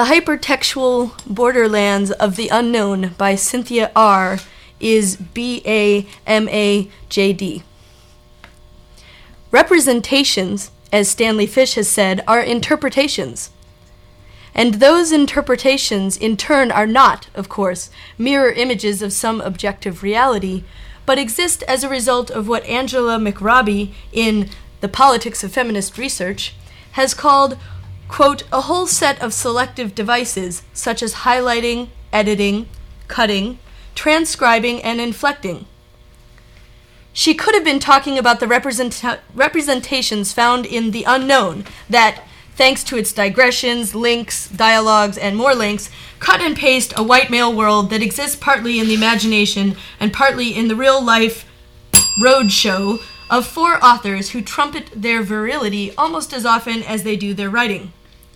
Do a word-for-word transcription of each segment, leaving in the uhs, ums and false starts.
The Hypertextual Borderlands of the Unknown by Cynthia R. is B A M A J D. Representations, as Stanley Fish has said, are interpretations. And those interpretations, in turn, are not, of course, mirror images of some objective reality, but exist as a result of what Angela McRobbie, in The Politics of Feminist Research, has called, quote, a whole set of selective devices, such as highlighting, editing, cutting, transcribing, and inflecting. She could have been talking about the represent- representations found in the unknown that, thanks to its digressions, links, dialogues, and more links, cut and paste a white male world that exists partly in the imagination and partly in the real-life roadshow of four authors who trumpet their virility almost as often as they do their writing.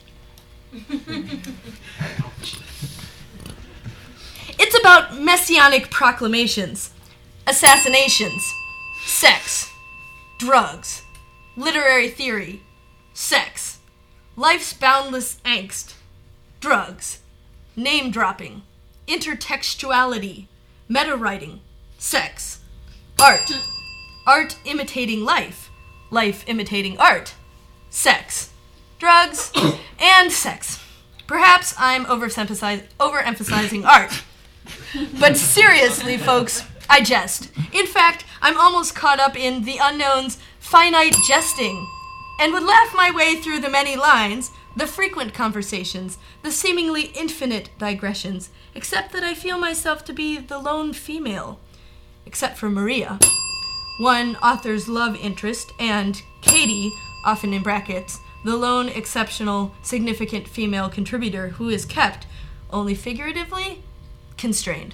It's about messianic proclamations, assassinations, sex, drugs, literary theory, sex, life's boundless angst, drugs, name-dropping, intertextuality, meta-writing, sex, art, art imitating life, life imitating art, sex, drugs, and sex. Perhaps I'm overemphasize, overemphasizing art. But seriously, folks, I jest. In fact, I'm almost caught up in the unknown's finite jesting, and would laugh my way through the many lines, the frequent conversations, the seemingly infinite digressions, except that I feel myself to be the lone female, except for Maria, one author's love interest, and Katie, often in brackets, the lone exceptional, significant female contributor who is kept, only figuratively, constrained.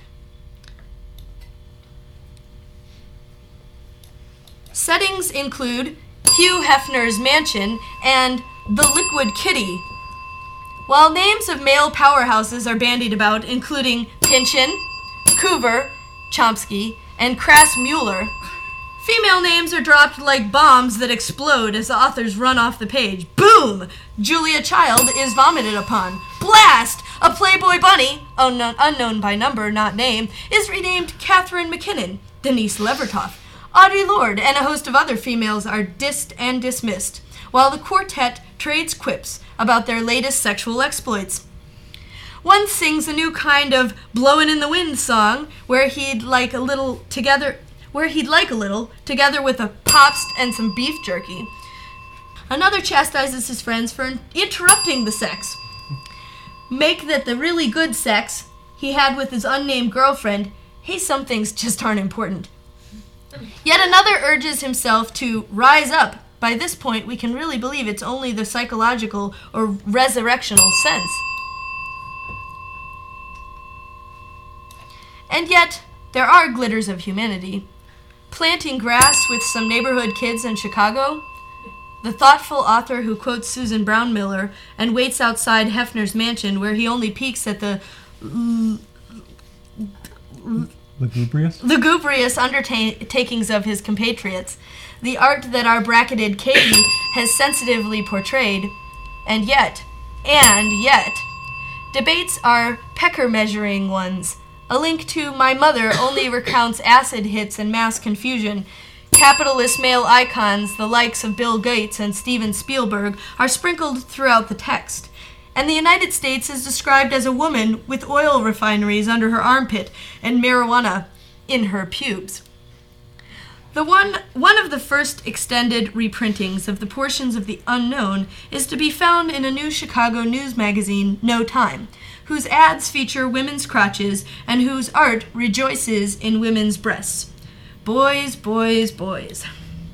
Settings include Hugh Hefner's mansion and The Liquid Kitty, while names of male powerhouses are bandied about, including Pynchon, Coover, Chomsky, and Crass-Muller, female names are dropped like bombs that explode as the authors run off the page. Boom! Julia Child is vomited upon. Blast! A Playboy bunny, unknown, unknown by number, not name, is renamed Catherine McKinnon. Denise Levertov, Audre Lorde, and a host of other females are dissed and dismissed, while the quartet trades quips about their latest sexual exploits. One sings a new kind of Blowin' in the Wind song where he'd like a little together... where he'd like a little, together with a Pabst and some beef jerky. Another chastises his friends for interrupting the sex. Make that the really good sex he had with his unnamed girlfriend, hey, some things just aren't important. Yet another urges himself to rise up. By this point, we can really believe it's only the psychological or resurrectional sense. And yet, there are glitters of humanity. Planting grass with some neighborhood kids in Chicago, the thoughtful author who quotes Susan Brown Miller and waits outside Hefner's mansion where he only peeks at the l- l- lugubrious, lugubrious undertakings of his compatriots, the art that our bracketed Katie has sensitively portrayed, and yet, and yet, debates are pecker-measuring ones. A link to My Mother only recounts acid hits and mass confusion. Capitalist male icons, the likes of Bill Gates and Steven Spielberg, are sprinkled throughout the text. And the United States is described as a woman with oil refineries under her armpit and marijuana in her pubes. The one, one of the first extended reprintings of the portions of The Unknown is to be found in a new Chicago news magazine, No Time, whose ads feature women's crotches and whose art rejoices in women's breasts. Boys, boys, boys.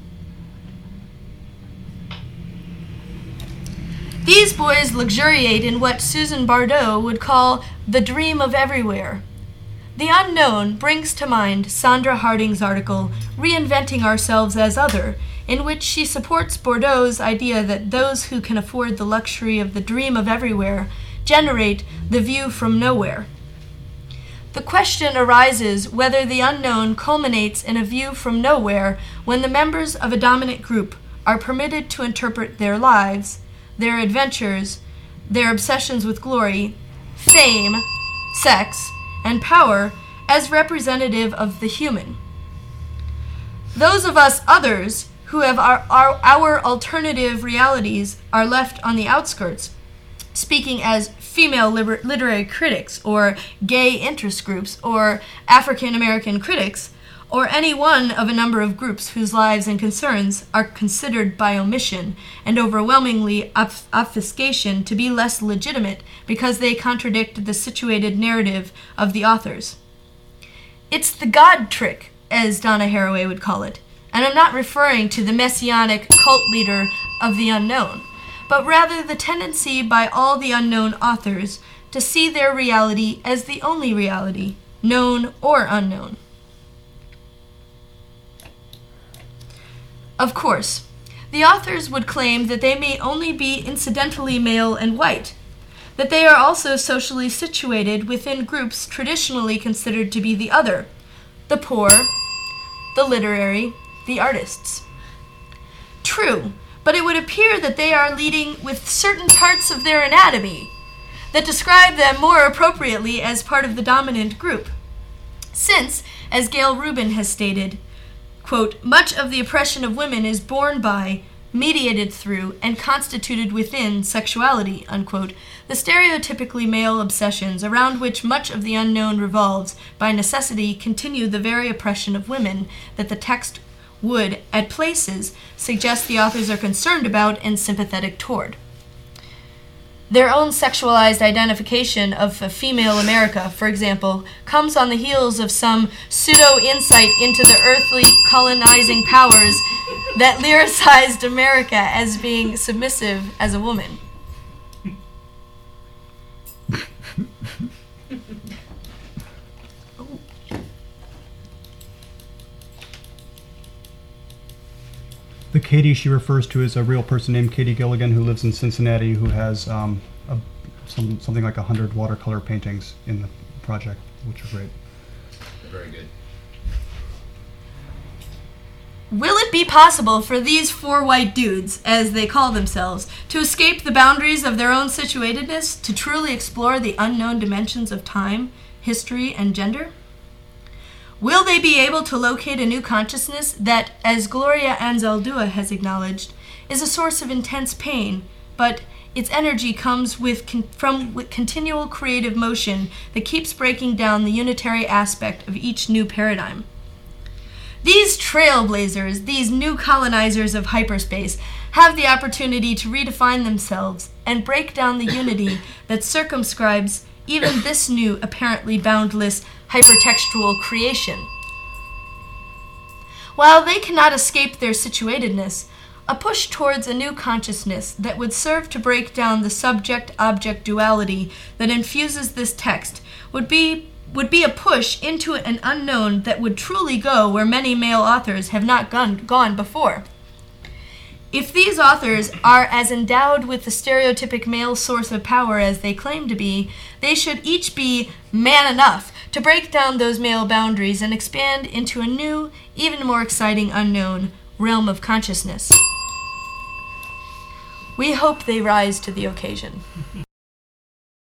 These boys luxuriate in what Susan Bardot would call the dream of everywhere. The Unknown brings to mind Sandra Harding's article, Reinventing Ourselves as Other, in which she supports Bardot's idea that those who can afford the luxury of the dream of everywhere generate the view from nowhere. The question arises whether the unknown culminates in a view from nowhere when the members of a dominant group are permitted to interpret their lives, their adventures, their obsessions with glory, fame, sex, and power as representative of the human. Those of us others who have our, our, our alternative realities are left on the outskirts, speaking as female liber- literary critics, or gay interest groups, or African American critics, or any one of a number of groups whose lives and concerns are considered by omission and overwhelmingly obf- obfuscation to be less legitimate because they contradict the situated narrative of the authors. It's the God trick, as Donna Haraway would call it, and I'm not referring to the messianic cult leader of the unknown, but rather the tendency by all the unknown authors to see their reality as the only reality, known or unknown. Of course, the authors would claim that they may only be incidentally male and white, that they are also socially situated within groups traditionally considered to be the other, the poor, the literary, the artists. True, but it would appear that they are leading with certain parts of their anatomy that describe them more appropriately as part of the dominant group. Since, as Gail Rubin has stated, quote, much of the oppression of women is born by, mediated through, and constituted within sexuality, unquote, the stereotypically male obsessions around which much of the unknown revolves by necessity continue the very oppression of women that the text would, at places, suggest the authors are concerned about and sympathetic toward. Their own sexualized identification of a female America, for example, comes on the heels of some pseudo-insight into the earthly colonizing powers that lyricized America as being submissive as a woman. The Katie she refers to is a real person named Katie Gilligan who lives in Cincinnati, who has um, a, some, something like a hundred watercolor paintings in the project, which are great. Very good. Will it be possible for these four white dudes, as they call themselves, to escape the boundaries of their own situatedness, to truly explore the unknown dimensions of time, history, and gender? Will they be able to locate a new consciousness that, as Gloria Anzaldúa has acknowledged, is a source of intense pain, but its energy comes with con- from with continual creative motion that keeps breaking down the unitary aspect of each new paradigm? These trailblazers, these new colonizers of hyperspace, have the opportunity to redefine themselves and break down the unity that circumscribes even this new, apparently boundless, hypertextual creation. While they cannot escape their situatedness, a push towards a new consciousness that would serve to break down the subject-object duality that infuses this text would be would be a push into an unknown that would truly go where many male authors have not gone, gone before. If these authors are as endowed with the stereotypic male source of power as they claim to be, they should each be man enough to break down those male boundaries and expand into a new, even more exciting unknown realm of consciousness. We hope they rise to the occasion.